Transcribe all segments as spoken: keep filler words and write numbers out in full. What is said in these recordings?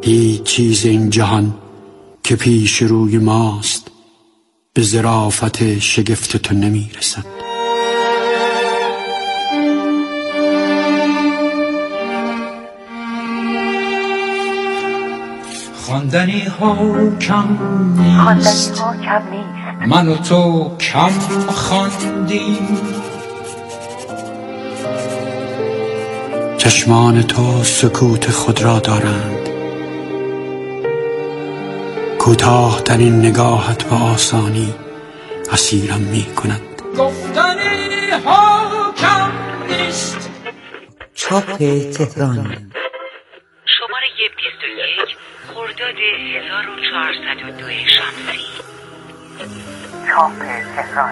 هیچ چیز این جهان که پیش روی ماست به ظرافت شگفت تو نمی رسد. خواندنی ها کم نیست، من و تو کم خواندیم. چشمان تو سکوت خود را دارند، کوتاه ترین نگاهت به آسانی اسیرم می کند. گفتنی ها کم نیست. چاپ تهران، شماره بیست و یک خرداد هزار و چهارصد و دو شمسی. چاپ تهران.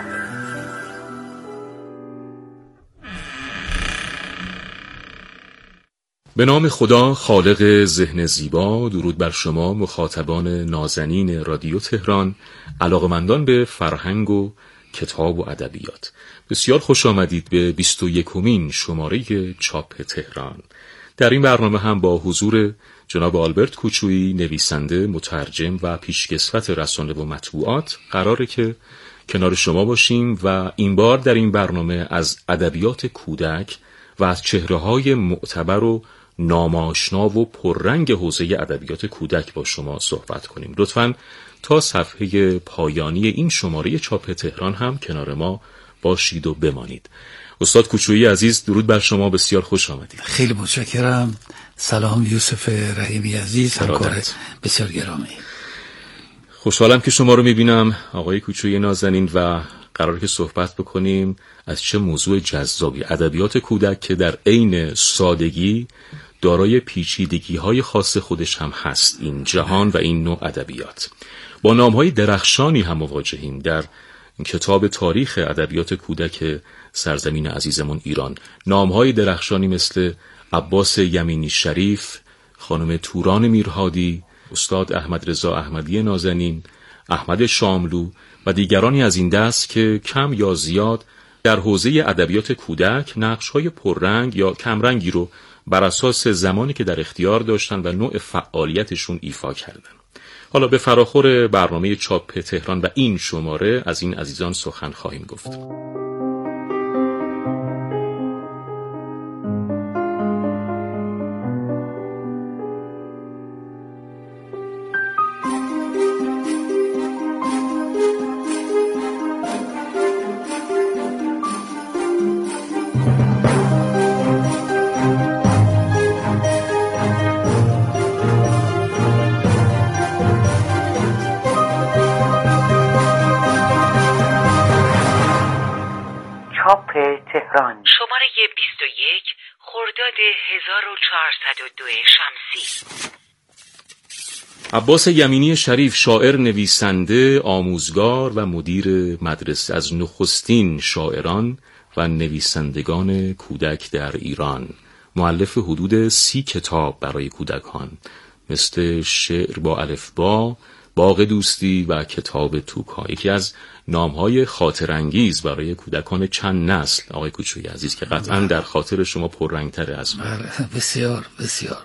به نام خدا خالق ذهن زیبا. درود بر شما مخاطبان نازنین رادیو تهران، علاقمندان به فرهنگ و کتاب و ادبیات. بسیار خوش آمدید به بیست و یکمین شماره چاپ تهران. در این برنامه هم با حضور جناب آلبرت کوچویی، نویسنده، مترجم و پیشکسوت رسانه و مطبوعات، قراره که کنار شما باشیم و این بار در این برنامه از ادبیات کودک و از چهره‌های معتبر و ناماشنا و پررنگ حوزه ادبیات کودک با شما صحبت کنیم. لطفاً تا صفحه پایانی این شماره چاپ تهران هم کنار ما باشید و بمانید. استاد کوچویی عزیز، درود بر شما، بسیار خوش آمدید. خیلی متشکرم. سلام یوسف رحیمی عزیز، همکار بسیار گرامی. خوشحالم که شما رو میبینم آقای کوچویی نازنین و قراره که صحبت بکنیم از چه موضوع جذابی، ادبیات کودک که در عین سادگی دارای پیچیدگی‌های خاص خودش هم هست. این جهان و این نوع ادبیات با نام‌های درخشانی هم مواجهیم در کتاب تاریخ ادبیات کودک سرزمین عزیزمون ایران. نام‌های درخشانی مثل عباس یمینی شریف، خانم توران میرهادی، استاد احمد رضا احمدی نازنین، احمد شاملو و دیگرانی از این دست که کم یا زیاد در حوزه ادبیات کودک نقش‌های پررنگ یا کمرنگی رو بر اساس زمانی که در اختیار داشتن و نوع فعالیتشون ایفا کردن. حالا به فراخور برنامه چاپ تهران و این شماره از این عزیزان سخن خواهیم گفت. تهران. شماره بیست و یک خرداد هزار و چهارصد و دو شمسی. عباس یمینی شریف، شاعر، نویسنده، آموزگار و مدیر مدرسه، از نخستین شاعران و نویسندگان کودک در ایران. مؤلف حدود سی کتاب برای کودکان مثل شعر با الفبا، باغ دوستی و کتاب توکا. یکی از نام‌های خاطرانگیز برای کودکان چند نسل آقای کوچویی عزیز که قطعاً در خاطر شما پررنگ‌تره از من. بسیار بسیار.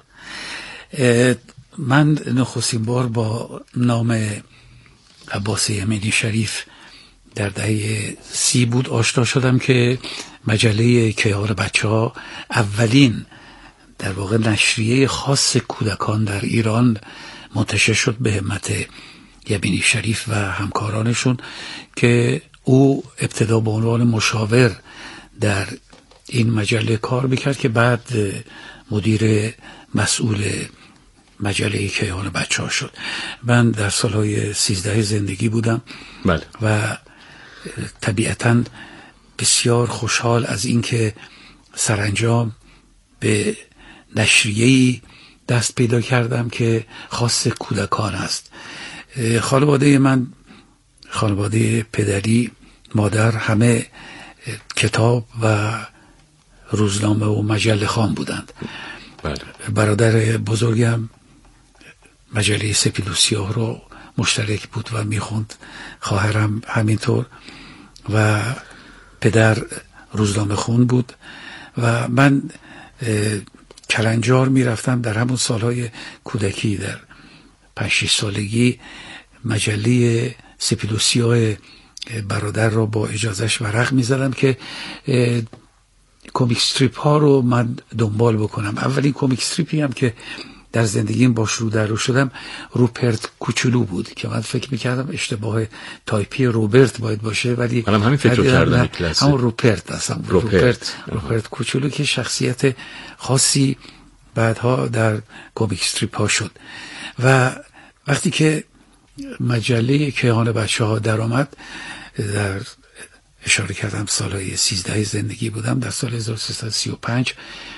من نخستین بار با نام عباس یمینی شریف در دهه سی بود آشنا شدم که مجله کیهان بچه‌ها، اولین در واقع نشریه خاص کودکان در ایران، منتشر شد به همت یمینی شریف و همکارانشون که او ابتدا به عنوان مشاور در این مجله کار میکرد که بعد مدیر مسئول مجله کیهان بچه‌ها شد. من در سالهای سیزده زندگی بودم. بله. و طبیعتاً بسیار خوشحال از اینکه سرانجام به نشریه‌ای دست پیدا کردم که خاص کودکان است. خانواده من، خانواده پدری، مادر، همه کتاب و روزنامه و مجله خوان بودند. بله. برادر بزرگم مجله سپید و سیاه رو مشترک بود و میخوند، خواهرم همینطور و پدر روزنامه خون بود و من کلنجار میرفتم در همون سالهای کودکی، در پنج شش سالگی مجله سپید و سیاه برادر را با اجازهش ورق میزدم که کمیک استریپ ها رو من دنبال بکنم. اولین کمیک استریپی هم که در زندگیم باش رو در رو شدم روپرت کوچولو بود که من فکر میکردم اشتباه تایپی روبرت باید باشه، ولی منم همین فکر کردم. همون روپرت اصلا روپرت روپرت, روپرت کوچولو که شخصیت خاصی بعدها در کمیک استریپ ها شد. و وقتی که مجله کیهان بچه ها در آمد، در اشاره کردم سالهای سیزده زندگی بودم، در سال هزار و سیصد و سی و پنج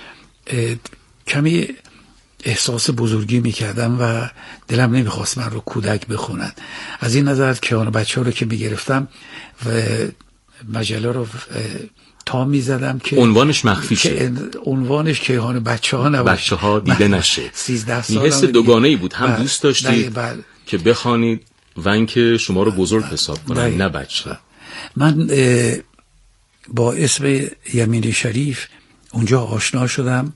کمی احساس بزرگی میکردم و دلم نمیخواست من رو کودک بخونن. از این نظر کیهان بچه ها رو که میگرفتم و مجله رو تا میزدم که عنوانش مخفی شه، عنوانش کیهان بچه ها نباشه، بچه ها دیده نشه. سیزده سال حس دوگانه‌ای بود، هم دوست داشتید بل... که بخوانید و اینکه شما رو بزرگ حساب کنن، نه بچه. من با اسم یمینی شریف اونجا آشنا شدم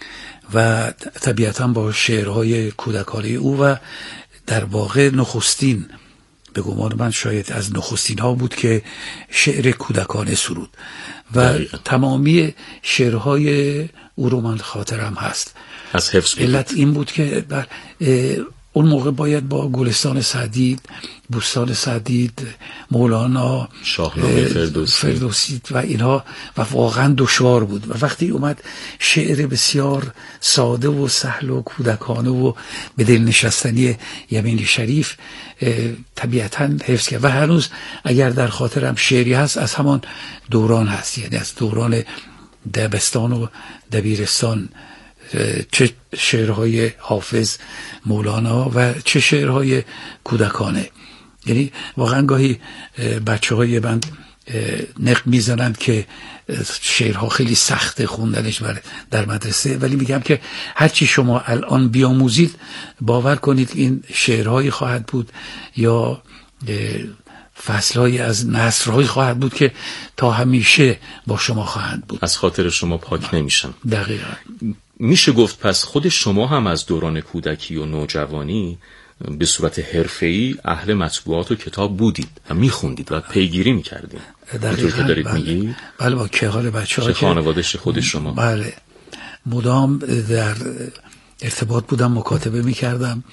و طبیعتا با شعرهای کودکانه او و در واقع نخستین، به گمان من شاید از نخستین ها بود که شعر کودکانه سرود و دقیقا. تمامی شعرهای او رو من خاطرم هست. از حفظ بود. علت این بود که بر اون موقع باید با گلستان سعدی، بوستان سعدی، مولانا، شاهنامه فردوسی. فردوسی و اینها و واقعا دشوار بود. و وقتی اومد شعر بسیار ساده و سهل و کودکانه و به دل نشستنی یمینی شریف طبیعتا حفظ کرد و هنوز اگر در خاطرم شعری هست از همان دوران هست، یعنی از دوران دبستان و دبیرستان، چه شعرهای حافظ، مولانا و چه شعرهای کودکانه. یعنی واقعا گاهی بچه های من نقد میزنند که شعرها خیلی سخته خوندنش در مدرسه، ولی میگم که هرچی شما الان بیاموزید باور کنید این شعرهایی خواهد بود یا فصلهایی از نثرهایی خواهد بود که تا همیشه با شما خواهند بود، از خاطر شما پاک نمیشن. دقیقا. میشه گفت پس خود شما هم از دوران کودکی و نوجوانی به صورت حرفه‌ای اهل مطبوعات و کتاب بودید و میخوندید و پیگیری میکردید، اینطور که دارید بله. میگی؟ بله، با کهال بچه ها چه خانوادهش خود شما. بله، مدام در ارتباط بودم، مکاتبه میکردم،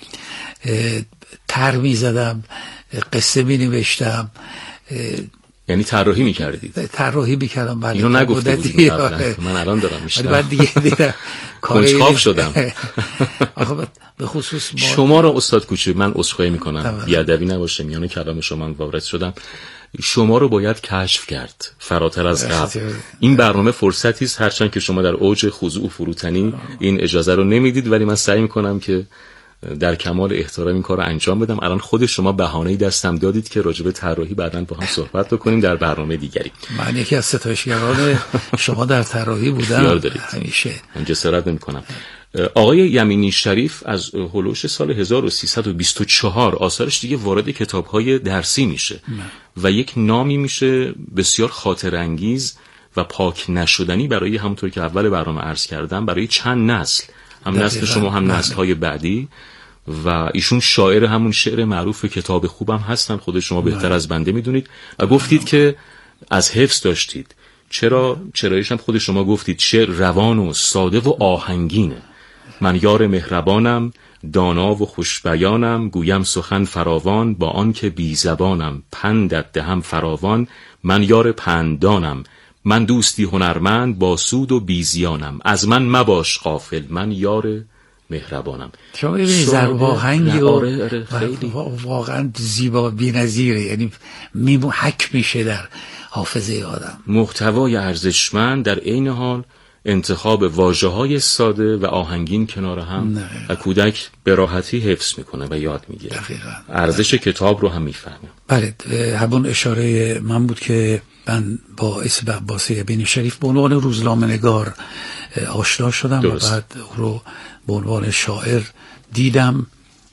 تر میزدم، قصه مینوشتم. یعنی طراحی می‌کردید؟ طراحی می‌کردم. بله. اینو نگفته بودید قبلا. من الان دارم میشنم. بعد دیگه دیدم کنجکاو شدم. آخه به خصوص ما شما رو استاد کوچی، من عذرخواهی می‌کنم، بی‌ادبی نباشه، میان کلام شما وارد شدم. شما رو باید کشف کرد فراتر از قبل. این برنامه فرصتی است، هرچند که شما در اوج خضوع و فروتنی این اجازه رو نمیدید، ولی من سعی می‌کنم که در کمال احترام این کار رو انجام بدم. الان خود شما بهانه‌ای دستم دادید که راجع به طراحی بعداً با هم صحبت بکنیم در برنامه دیگری. من یکی از ستایشگران شما در طراحی بودم همیشه. من جسارت نمی‌کنم. آقای یمینی شریف از هولوش سال هزار و سیصد و بیست و چهار آثارش دیگه وارد کتاب‌های درسی میشه نه. و یک نامی میشه بسیار خاطرانگیز و پاک نشدنی برای، همونطور که اول برنامه عرض کردم، برای چند نسل، هم نسل شما هم نسل‌های بعدی. و ایشون شاعر همون شعر معروف کتاب خوبم هستن، خود شما بهتر از بنده میدونید. و گفتید که از حفظ داشتید. چرا؟ چرایش هم خود شما گفتید شعر روان و ساده و آهنگینه. من یار مهربانم، دانا و خوشبیانم، گویم سخن فراوان با آن که بی زبانم، پندت دهم فراوان، من یار پندانم، من دوستی هنرمند با سود و بیزیانم، از من مباش غافل، من یار مهربانم. شما ببینید ضرب آهنگی و واقعا زیبا بی‌نظیره، یعنی میمون حک میشه در حافظه آدم. محتوای ارزشمند، در عین حال انتخاب واژه‌های ساده و آهنگین کنار هم نه. و کودک به راحتی حفظ میکنه و یاد میگیره. دقیقاً. ارزش دقیقا. کتاب رو هم میفهمه. بله، همون اشاره من بود که من با اسم عباس یمینی شریف به عنوان روزنامه‌نگار آشنا شدم درست. و بعد رو به عنوان شاعر دیدم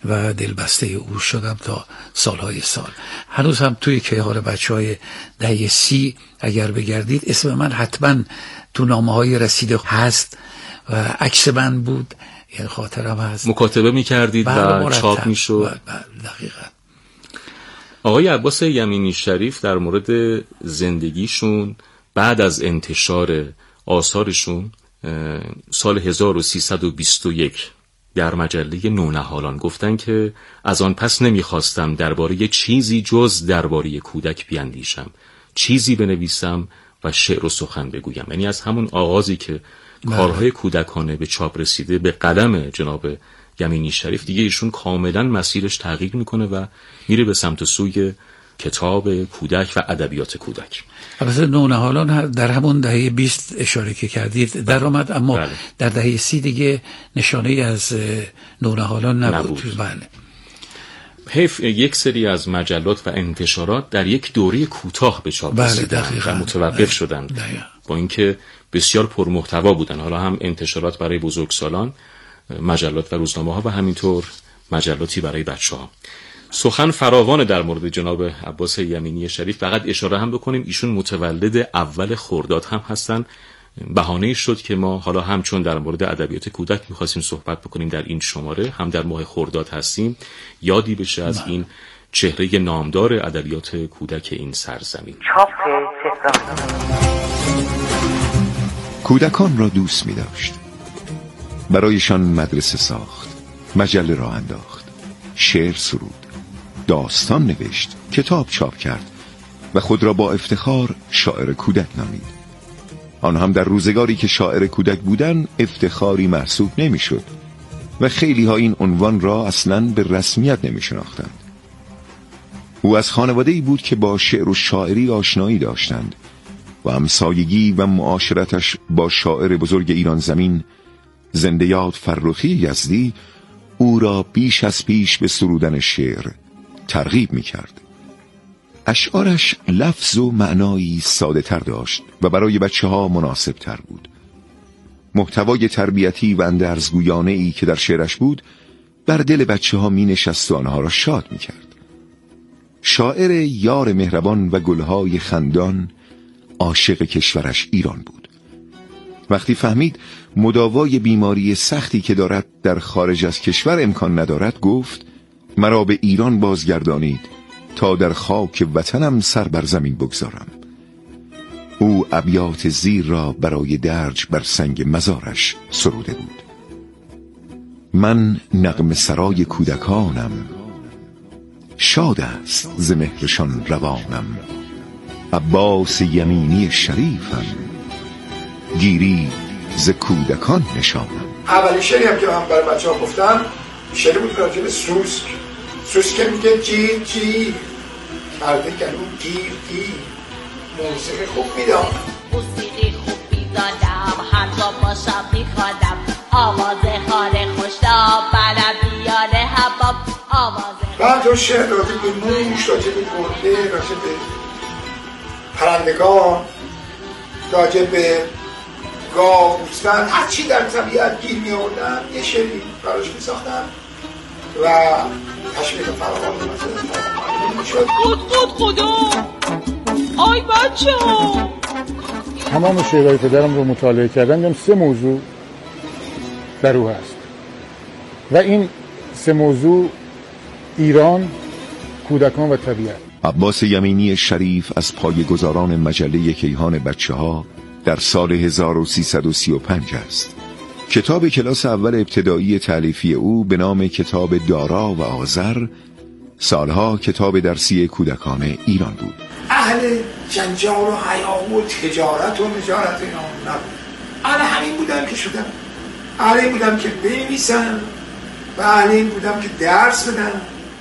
و دلبسته او شدم تا سالهای سال. هنوز هم توی کیهان بچه‌های دهه سی اگر بگردید اسم من حتما تو نامه‌های رسیده هست و عکس من بود، یعنی خاطرم هست. مکاتبه می‌کردید و چاپ می‌شد. دقیقاً. آقای عباس یمینی شریف در مورد زندگیشون بعد از انتشار آثارشون سال هزار و سیصد و بیست و یک در مجله نونهالان گفتن که از آن پس نمیخواستم درباره چیزی جز درباره کودک بیاندیشم، چیزی بنویسم و شعر و سخن بگویم. یعنی از همون آغازی که بله. کارهای کودکانه به چاپ رسیده به قدم جناب یمینی شریف، دیگه ایشون کاملا مسیرش تغییر میکنه و میره به سمت سوی کتاب کودک و ادبیات کودک. البته نونهالان در همون دهه بیست اشاره که کردید در آمد، اما بله. در دهه سی دیگه نشانه از نونهالان نبود. نبود. بله. حیف یک سری از مجلات و انتشارات در یک دوره کوتاه به چاپ رسیدن و متوقف شدند، با اینکه بسیار پرمحتوا بودن. حالا هم انتشارات برای بزرگسالان، مجلات و روزنامه‌ها، و همینطور مجلاتی برای بچه‌ها. سخن فراوان در مورد جناب عباس یمینی شریف. فقط اشاره هم بکنیم ایشون متولد اول خرداد هم هستن. بهانه شد که ما حالا هم چون در مورد ادبیات کودک می‌خواستیم صحبت بکنیم در این شماره، هم در ماه خرداد هستیم، یادی بشه از من. این چهره نامدار ادبیات کودک این سرزمین. کودکان را دوست می‌داشت. برایشان مدرسه ساخت، مجله را انداخت، شعر سرود، داستان نوشت، کتاب چاپ کرد و خود را با افتخار شاعر کودک نامید. آن هم در روزگاری که شاعر کودک بودن افتخاری محسوب نمی شد و خیلی ها این عنوان را اصلاً به رسمیت نمی شناختند. او از خانواده‌ای بود که با شعر و شاعری آشنایی داشتند و همسایگی و معاشرتش با شاعر بزرگ ایران زمین زنده یاد فرخی یزدی او را بیش از پیش به سرودن شعر ترغیب می کرد. اشعارش لفظ و معنایی ساده تر داشت و برای بچه ها مناسب تر بود. محتوای تربیتی و اندرزگویانه ای که در شعرش بود بر دل بچه ها می نشست و آنها را شاد می کرد. شاعر یار مهربان و گلهای خندان، عاشق کشورش ایران بود. وقتی فهمید مداوای بیماری سختی که دارد در خارج از کشور امکان ندارد، گفت مرا به ایران بازگردانید تا در خاک وطنم سر بر زمین بگذارم. او ابیات زیر را برای درج بر سنگ مزارش سروده بود. من نغمه سرای کودکانم، شاد است ز مهرشان روانم. عباس یمینی شریفم، گیری ز کودکان نشانم. اولین شعری هم که من برای بچه ها گفتم شعری بود راجع به سوسک. سوسک میگه جی جی، مرده گلو گیر گیر، موسیقی خوب میدم، موسیقی خوب میدادم، هر جا باشم میخوادم، آواز خانه خوشا برم بیاره حباب، آواز بعد تو شعر راجع به موش، راجع به گرده، راجع به پرندگان، راجع به گاو، گوسفند، هر چی در طبیعت گیر می آوردم یه شعری براش می ساختم و تشمیل فراوان می شد. خود خود خدا، آی بچه ها. تمام شعرهای پدرم رو مطالعه کردم، دیدم سه موضوع در او هست و این سه موضوع ایران، کودکان و طبیعت. عباس یمینی شریف از پایه‌گذاران مجله کیهان بچه ها در سال هزار و سیصد و سی و پنج است. کتاب کلاس اول ابتدایی تالیفی او به نام کتاب دارا و آذر سالها کتاب درسی کودکان ایران بود. اهل جنجال و حیا و تجارت و نجارت اینا نبود. اهل همین بودم که شدم، اهل این بودم که بنویسم و اهل این بودم که درس بدم.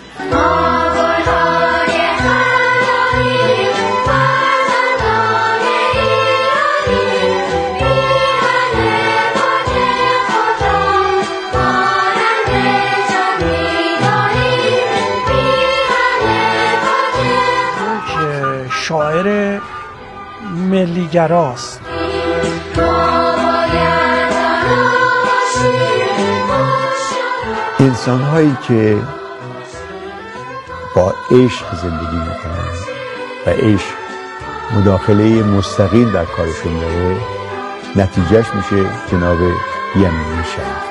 شاعر ملیگراست. انسان هایی که با عشق زندگی میکنن و عشق مداخله مستقیم در کارشون داره، نتیجهش میشه جناب یمینی شریف.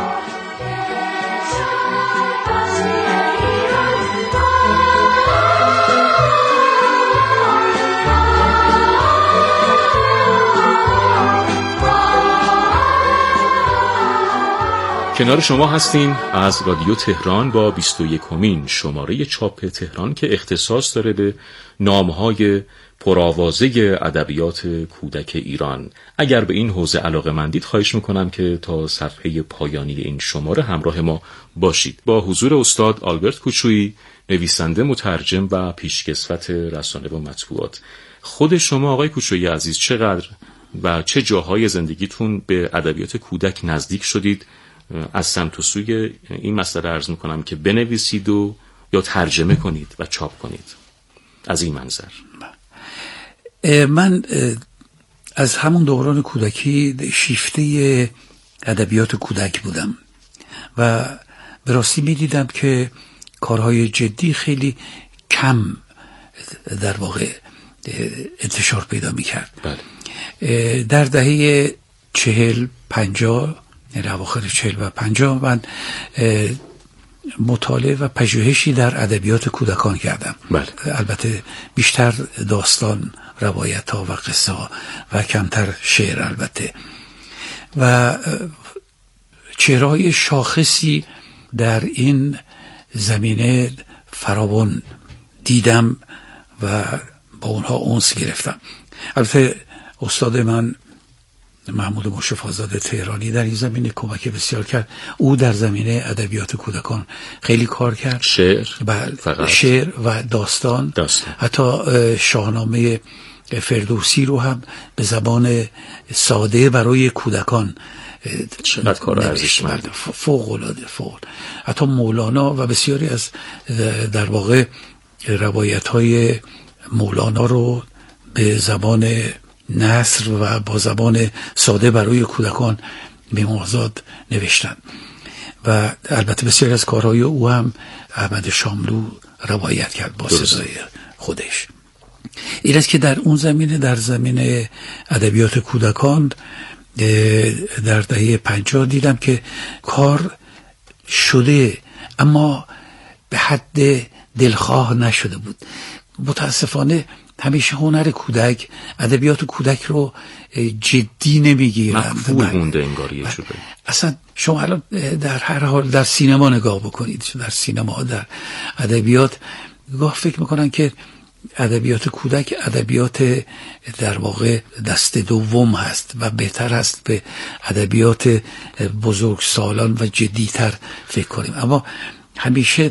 کنار شما هستیم از رادیو تهران با بیست و یکمین شماره چاپ تهران که اختصاص داره به نامهای پرآوازه ادبیات کودک ایران. اگر به این حوزه علاقه‌مندید خواهش میکنم که تا صفحه پایانی این شماره همراه ما باشید. با حضور استاد آلبرت کوچویی، نویسنده، مترجم و پیشکسوت رسانه و مطبوعات. خود شما آقای کوچویی عزیز چقدر و چه جاهای زندگیتون به ادبیات کودک نزدیک شدید؟ از سمت و سوی این مسئله عرض میکنم که بنویسید و یا ترجمه کنید و چاپ کنید. از این منظر من از همون دوران کودکی شیفته ادبیات کودک بودم و به راستی میدیدم که کارهای جدی خیلی کم در واقع انتشار پیدا میکرد. بله. در دهه چهل پنجاه، یعنی اواخر چهل و پنجاه، من مطالعه و پژوهشی در ادبیات کودکان کردم. بله. البته بیشتر داستان، روایت ها و قصه ها و کمتر شعر البته، و چهره‌های شاخصی در این زمینه فراوان دیدم و با اونها انس گرفتم. البته استاد من محمود مشرف آزاد تهرانی در این زمینه کمک بسیار کرد. او در زمینه ادبیات کودکان خیلی کار کرد، شعر و شعر و داستان. داستان حتی شاهنامه فردوسی رو هم به زبان ساده برای کودکان چقدر کار ارزشمند، فوق العاده فوق. حتی مولانا و بسیاری از در واقع روایت های مولانا رو به زبان نثر و با زبان ساده برای کودکان میمازاد نوشتن. و البته بسیاری از کارهای او هم احمد شاملو روایت کرد با صدای خودش. این است که در اون زمینه، در زمینه ادبیات کودکان در دهه پنجاه دیدم که کار شده اما به حد دلخواه نشده بود. متاسفانه همیشه هنر کودک، ادبیات کودک رو جدی نمیگیرند، مقفول مونده انگاری شده. اصلا شما الان در هر حال در سینما نگاه بکنید، در سینما، در ادبیات گاه فکر میکنن که ادبیات کودک ادبیات در واقع دست دوم هست و بهتر هست به ادبیات بزرگسالان و جدیتر فکر کنیم. اما همیشه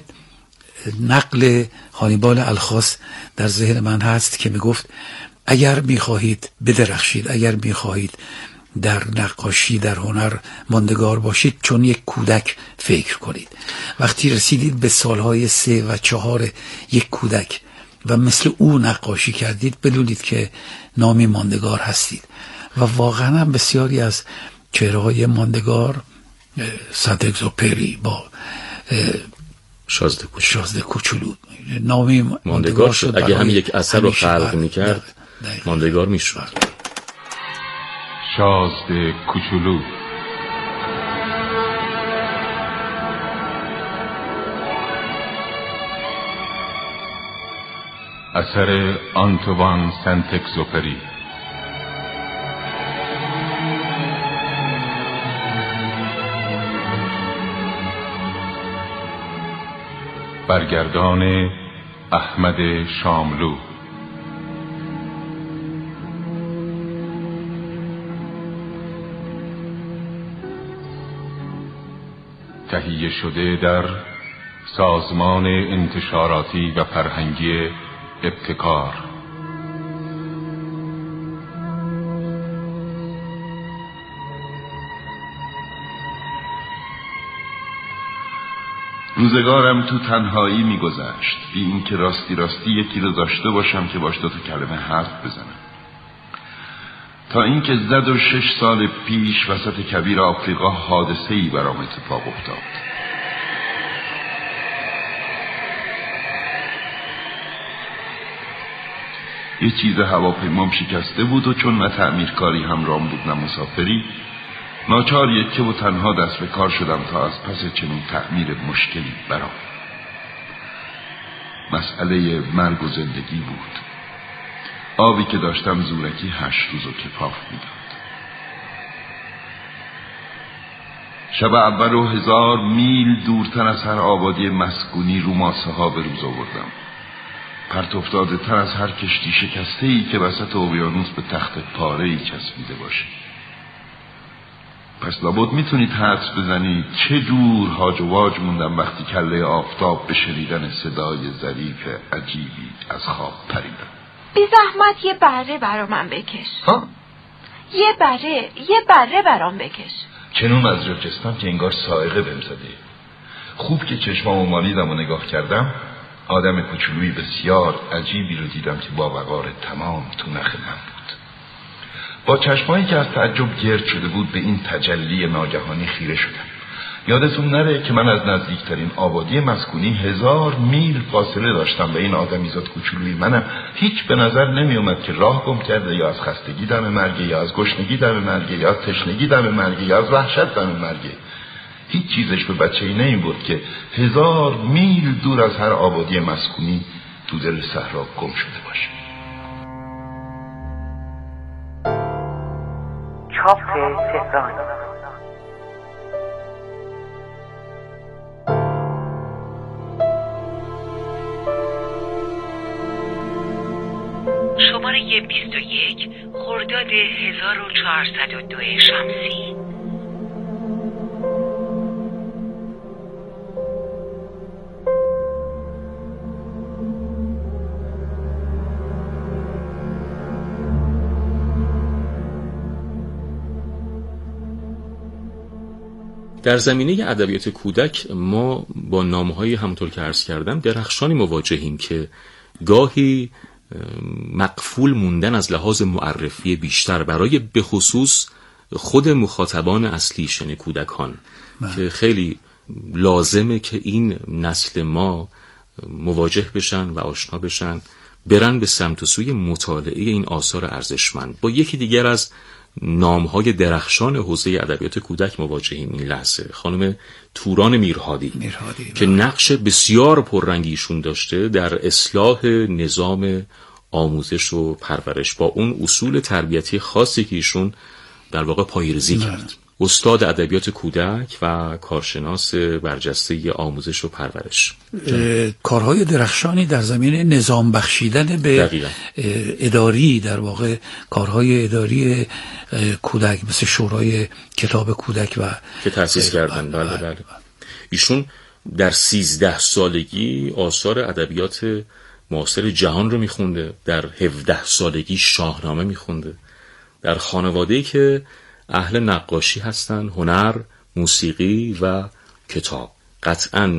نقل هانیبال الخاص در ذهن من هست که میگفت اگر میخواهید بدرخشید، اگر میخواهید در نقاشی، در هنر ماندگار باشید، چون یک کودک فکر کنید. وقتی رسیدید به سالهای سه و چهار یک کودک و مثل او نقاشی کردید، بدونید که نامی ماندگار هستید. و واقعا هم بسیاری از چهره‌های ماندگار، سنت اگزوپری با شازده کوچولو, شازده کوچولو نامی ماندگار, ماندگار شد. اگه هم یک اثر رو خلق میکرد ماندگار میشد. شازده کوچولو اثر آنتوان سنت اگزوپری. برگردان احمد شاملو. تهیه شده در سازمان انتشاراتی و فرهنگی ابتکار. روزگارم تو تنهایی میگذشت، بی این که راستی راستی یکی رو داشته باشم که باش دو تا کلمه حرف بزنم. تا اینکه زد و شش سال پیش وسط کویر آفریقا حادثه‌ای برام اتفاق افتاد. یه چیز هواپیمام شکسته بود و چون نه تعمیرکاری همراهم بود نه مسافری، ناچار یکه و تنها دست به کار شدم تا از پس چنین تعمیر مشکلی برام. مسئله مرگ و زندگی بود. آبی که داشتم زورکی هشت روز و کفاف میداد. شب اول و هزار میل دورتر از هر آبادی مسکونی رو ماسه ها به روز آوردم، پرت افتاده تر از هر کشتی شکسته ای که وسط اقیانوس به تخت پاره ای چسبیده باشه. پس لابد میتونید حدس بزنید چه جور هاج و واج موندم وقتی کله آفتاب به شنیدن صدای ظریف عجیبی از خواب پریدم. بی زحمت یه بره برا من بکش. ها؟ یه بره یه بره برام بکش. چنون از رفرستم که انگار سائقه بهم زده. خوب که چشمامو مالیدم و نگاه کردم، آدم کوچولویی بسیار عجیبی رو دیدم که با وقار تمام تو نخ من بود. با چشمایی که از تعجب گرد شده بود به این تجلی ناگهانی خیره شدم. یادتون نره که من از نزدیکترین آبادی مسکونی هزار میل فاصله داشتم و این آدمیزاد کوچولوی منم هیچ به نظر نمی اومد که راه گم کرده، یا از خستگی دم مرگه، یا از گشنگی دم مرگه، یا از تشنگی دم مرگه، یا از وحشت دم مرگه. هیچ چیزش به بچه‌ای نمی بود که هزار میل دور از هر آبادی مسکونی تو دل صحرا گم شده باشه. چاپ تهران. شماره بیست و یک خرداد هزار و چهارصد و دو شمسی. در زمینه ادبیات کودک ما با نامه‌های همونطور که عرض کردم درخشانی مواجهیم که گاهی مقفول موندن از لحاظ معرفی بیشتر برای به خصوص خود مخاطبان اصلیش، یعنی کودکان، که خیلی لازمه که این نسل ما مواجه بشن و آشنا بشن، برن به سمت و سوی مطالعه این آثار ارزشمند. با یکی دیگر از نامهای درخشان حوزه ادبیات کودک مواجهیم این لحظه، خانم توران میرهادی, میرهادی که نقش بسیار پررنگیشون داشته در اصلاح نظام آموزش و پرورش با اون اصول تربیتی خاصی که ایشون در واقع پایه‌ریزی کرد. استاد ادبیات کودک و کارشناس برجسته آموزش و پرورش. کارهای درخشانی در زمینه نظام بخشیدن به دقیقا. اداری، در واقع کارهای اداری کودک مثل شورای کتاب کودک و که تأسیس کردن. بله بله, بله. ایشون در سیزده سالگی آثار ادبیات معاصر جهان رو میخونده، در هفده سالگی شاهنامه میخونده، در خانواده‌ای که اهل نقاشی هستن، هنر، موسیقی و کتاب. قطعاً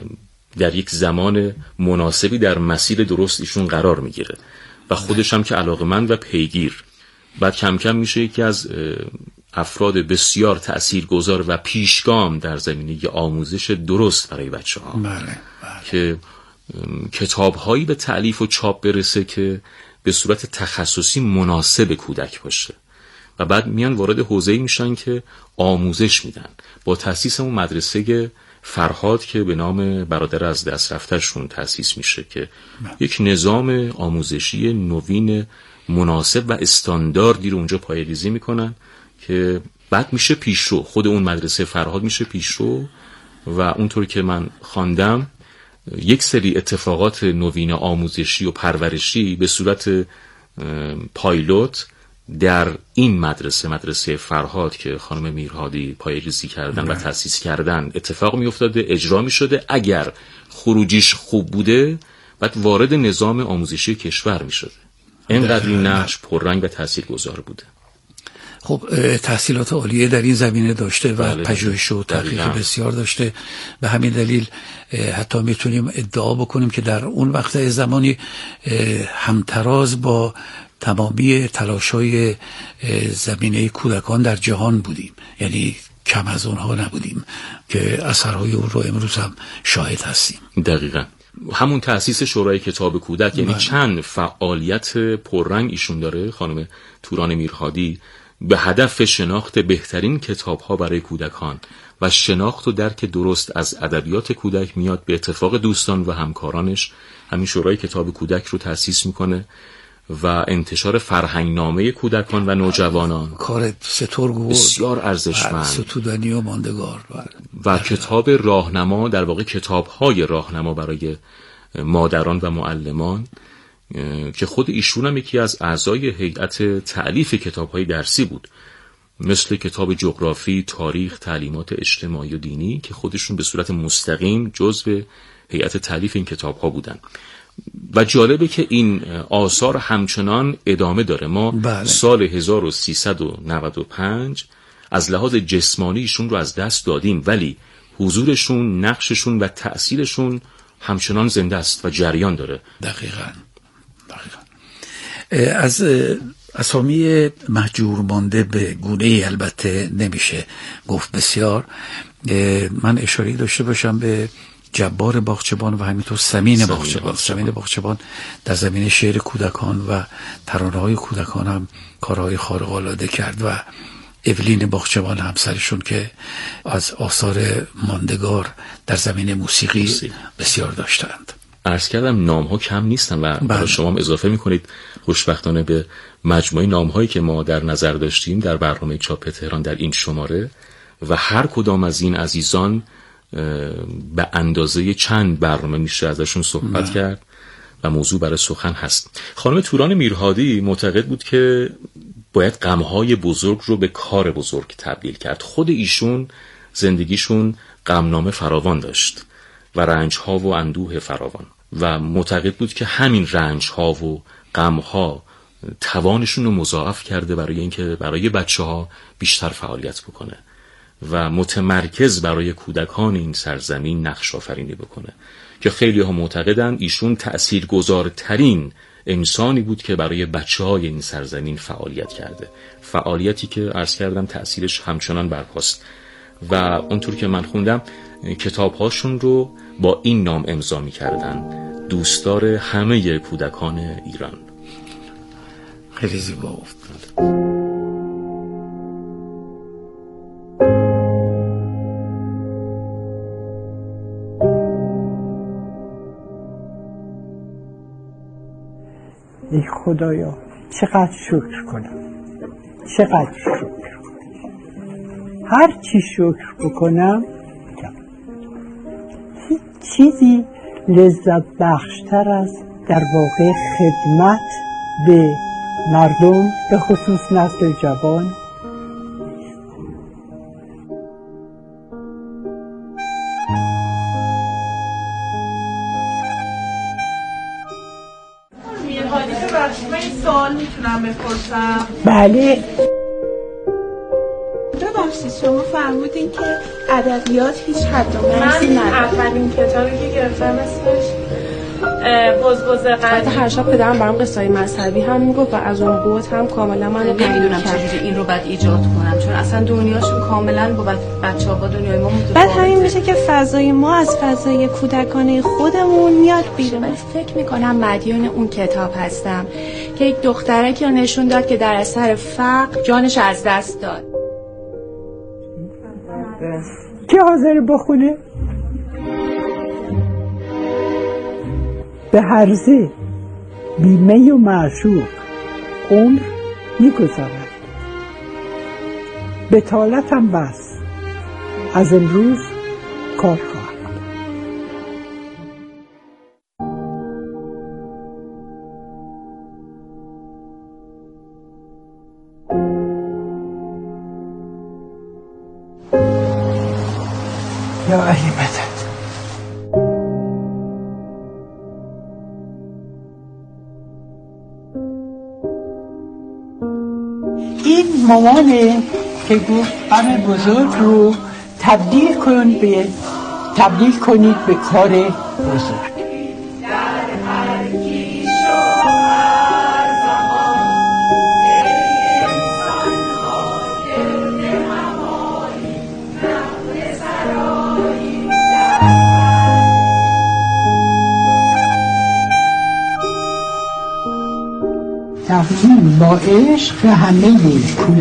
در یک زمان مناسبی در مسیر درست ایشون قرار میگیره و خودش هم که علاقمند و پیگیر. بعد کم کم میشه یکی از افراد بسیار تأثیرگذار و پیشگام در زمینه آموزش درست برای بچه ها. بله، بله. که کتاب‌هایی به تألیف و چاپ برسه که به صورت تخصصی مناسب کودک باشه و بعد میان وارد حوزه‌ای میشن که آموزش میدن. با تأسیس اون مدرسه فرهاد که به نام برادر از دست رفته‌شون تأسیس میشه که یک نظام آموزشی نوین مناسب و استانداردی رو اونجا پایه‌ریزی میکنن که بعد میشه پیشرو. خود اون مدرسه فرهاد میشه پیشرو و اونطور که من خواندم یک سری اتفاقات نوین آموزشی و پرورشی به صورت پایلوت در این مدرسه مدرسه فرهاد که خانم میرهادی پایه‌ریزی کردن و تأسیس کردن اتفاق می افتاده، اجرا می شده. اگر خروجیش خوب بوده بعد وارد نظام آموزشی کشور می شده. اینقدر این نقش پررنگ و تاثیرگذار بوده. خب تحصیلات عالیه در این زمینه داشته و پژوهش و تحقیق بسیار داشته. به همین دلیل حتی میتونیم ادعا بکنیم که در اون وقت زمانی همتراز با تمامی تلاش‌های زمینه کودکان در جهان بودیم، یعنی کم از اونها نبودیم که اثرهای اون رو امروز هم شاهد هستیم. دقیقاً. همون تأسیس شورای کتاب کودک، یعنی چند فعالیت پررنگ ایشون داره خانم توران میرهادی به هدف شناخت بهترین کتاب‌ها برای کودکان و شناخت و درک درست از ادبیات کودک میاد به اتفاق دوستان و همکارانش همین شورای کتاب کودک رو تأسیس میکنه و انتشار فرهنگنامه کودکان و نوجوانان، کار سترگ و بسیار ارزشمند، ستودنی و ماندگار و, و کتاب راهنما، در واقع کتاب‌های راهنما برای مادران و معلمان که خود ایشون هم یکی از اعضای هیئت تألیف کتاب‌های درسی بود، مثل کتاب جغرافی، تاریخ، تعلیمات اجتماعی و دینی که خودشون به صورت مستقیم جزو هیئت تألیف این کتاب‌ها بودن. و جالبه که این آثار همچنان ادامه داره. ما بله. سال هزار و سیصد و نود و پنج از لحاظ جسمانی ایشون رو از دست دادیم، ولی حضورشون، نقششون و تأثیرشون همچنان زنده است و جریان داره. دقیقاً. دقیقاً. از اسامی مهجور مانده به گونه البته نمیشه گفت بسیار. من اشاره داشته باشم به جبار باغچبان و همینطور سمین باغچبان. سمین باغچبان در زمینه شعر کودکان و ترانه‌های کودکان هم کارهای خارق‌العاده کرد و اولین باغچبان همسرشون که از آثار ماندگار در زمینه موسیقی, موسیقی. بسیار داشتند. عرض کردم نام ها کم نیستن و برای شما هم اضافه میکنید خوشبختانه به مجموعه نام هایی که ما در نظر داشتیم در برنامه چاپ تهران در این شماره، و هر کدام از این عزیزان به اندازه چند برنامه میشه ازشون صحبت نه. کرد و موضوع برای سخن هست. خانم توران میرهادی معتقد بود که باید غمهای بزرگ رو به کار بزرگ تبدیل کرد. خود ایشون زندگیشون غمنامه فراوان داشت و رنجها و اندوه فراوان و معتقد بود که همین رنجها و غمها توانشون رو مضاعف کرده برای اینکه برای بچه‌ها بیشتر فعالیت بکنه و متمرکز برای کودکان این سرزمین نقش آفرینی بکنه، که خیلی ها معتقدن ایشون تأثیرگذارترین انسانی بود که برای بچه‌های این سرزمین فعالیت کرده، فعالیتی که عرض کردم تأثیرش همچنان برپاست. و اونطور که من خوندم کتاب‌هاشون رو با این نام امضا می‌کردن: دوستدار همه کودکان ایران. خیلی زیبا گفت. ای خدایا چقدر شکر کنم، چقدر شکر کنم. هر چی شکر بکنم هیچ چیزی لذت بخشتر از در واقع خدمت به مردم، به خصوص نسل جوان. سوال میتونم بپرسم؟ بله. ببخشید شما فرمودین که ادبیات هیچ حد و مرزی نداره. من اولین کتابی که گرفتم اسمش بزبز قند. هر شب پدرم برام قصه‌های مذهبی هم میگفت و از اون بود هم کاملا من نمیدونم چجوری این رو بعد ایجاد کنم، چون اصلا دنیاشون کاملا با بچه‌ها با دنیای ما متفاوته. بعد همین میشه که فضای ما از فضای کودکانه خودمون میاد بیرون. من فکر میکنم مدیون اون کتاب هستم که یک دختره که نشون داد که در اثر فقر جانش از دست داد. کی حاضر بخونه؟ به هرزه بیمه و معشوق عمر میگذارد، بطالتم بس از امروز کار خواهم. یا علی مدد. این مامانه که گفت غم بزرگ رو تبدیل کن به تبدیل کنید به کار بزرگ. این با عشق همه